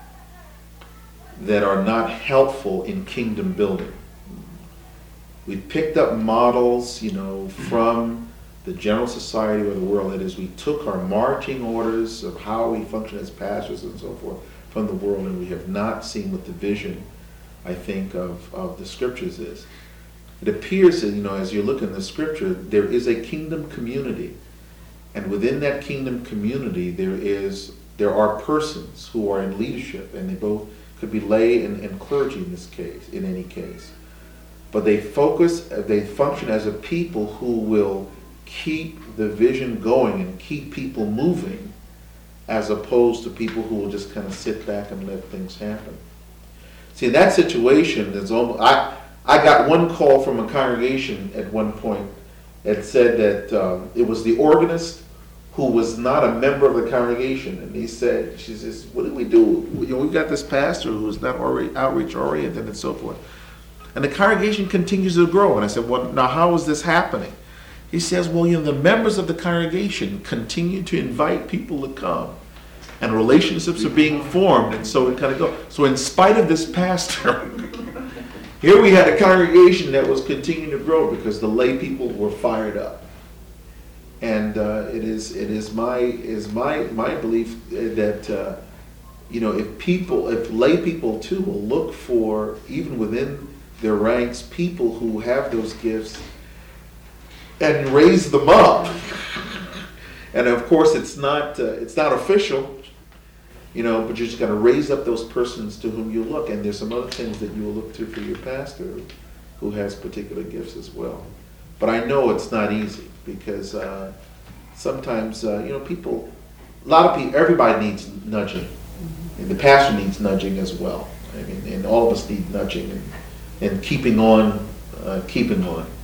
that are not helpful in kingdom building. We've picked up models, you know, from the general society or the world. That is, we took our marching orders of how we function as pastors and so forth from the world, and we have not seen what the vision, I think, of, of the scriptures is. It appears that, you know, as you look in the scripture, there is a kingdom community. And within that kingdom community, there is there are persons who are in leadership, and they both could be lay and, and clergy in this case, in any case. But they focus, they function as a people who will keep the vision going and keep people moving, as opposed to people who will just kind of sit back and let things happen. See, in that situation, there's almost, I, I got one call from a congregation at one point that said that um, it was the organist who was not a member of the congregation. And he said, she says, what do we do? You know, we've got this pastor who is not outreach oriented and so forth. And the congregation continues to grow. And I said, well, now how is this happening? He says, well, you know, the members of the congregation continue to invite people to come. and relationships are being formed, and so it kind of goes. So in spite of this pastor, here we had a congregation that was continuing to grow because the lay people were fired up. And uh, it is it is my is my my belief that uh, you know, if people if lay people too will look for, even within their ranks, people who have those gifts and raise them up. And of course, it's not uh, it's not official, you know, but you're just going to raise up those persons to whom you look. And there's some other things that you will look to for your pastor who has particular gifts as well. But I know it's not easy because uh, sometimes, uh, you know, people, a lot of people, everybody needs nudging. And the pastor needs nudging as well. I mean, and all of us need nudging and, and keeping on, uh, keeping on.